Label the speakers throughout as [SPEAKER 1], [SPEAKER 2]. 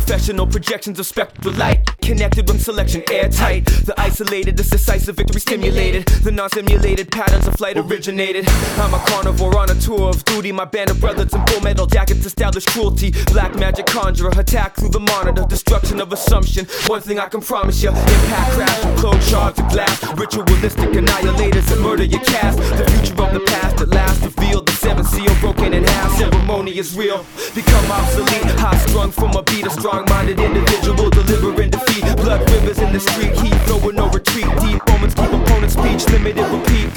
[SPEAKER 1] Professional projections of spectral light, connected when selection airtight. The isolated, this decisive victory stimulated. The non-simulated patterns of flight originated. I'm a carnivore on a tour of duty. My band of brothers in full metal jackets establish cruelty. Black magic conjurer, attack through the monitor. Destruction of assumption, one thing I can promise you. Impact crash from closed shards of glass. Ritualistic annihilators that murder your cast. The future of the past at last revealed. The seventh seal broken in half. Ceremony is real, become obsolete. High strung from a beat, a strong-minded individual delivering defeat. Blood rivers in the street, heat flow with no retreat. Deep moments keep opponent's speech limited, repeat.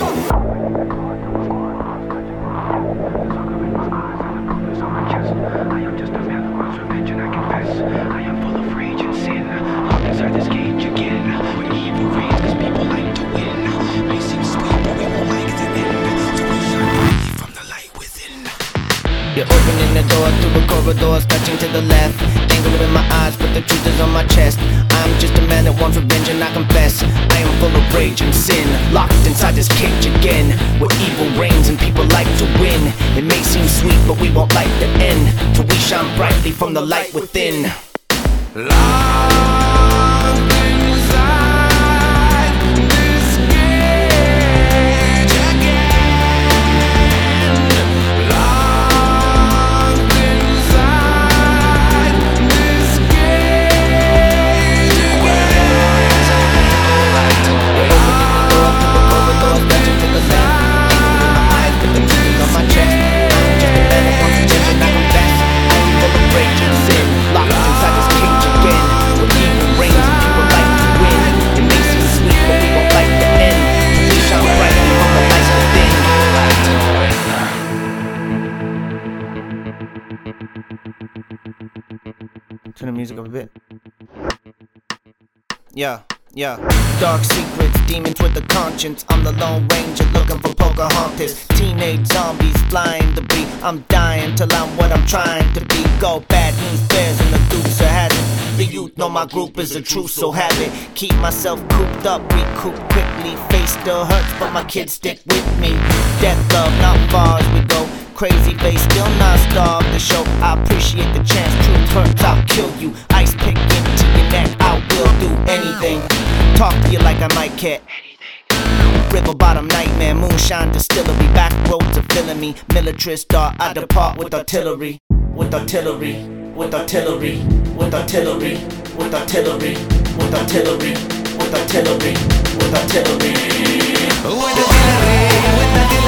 [SPEAKER 1] I am just a man who wants revenge and I confess. I am full of rage and sin. Locked inside this cage again, where evil reigns cause people like to win. May seem sweet but we won't like the end. So we shine free from the light within.
[SPEAKER 2] You're opening the door through the corridors, touching to the left. Anger in my eyes, but the truth is on my chest. I'm just a man that wants revenge and I confess. I am full of rage and sin, locked inside this cage again, where evil reigns and people like to win. It may seem sweet, but we won't like the end, till we shine brightly from the light within.
[SPEAKER 1] Locked inside this cage again. Locked inside this cage
[SPEAKER 2] Turn the music up a bit. Yeah. Dark secrets, demons with a conscience. I'm the Lone Ranger looking for Pocahontas. Teenage zombies flying debris. I'm dying till I'm what I'm trying to be. Go bad news bears and the dukes are hazard. The youth know my group is the truth, so have it. Keep myself cooped up, recoup quickly. Face still hurts, but my kids stick with me. Death love, not far as we go. Crazy bass, still not starved the show. I appreciate the chance, truth hurts, I'll kill you. Ice pick into your neck, I will do anything. Talk to you like I might care. River bottom nightmare, moonshine distillery. Back roads are filling me. Militarist star, I depart with artillery. With artillery, with artillery, with artillery, with artillery, with artillery, with artillery, with artillery, with artillery, with artillery.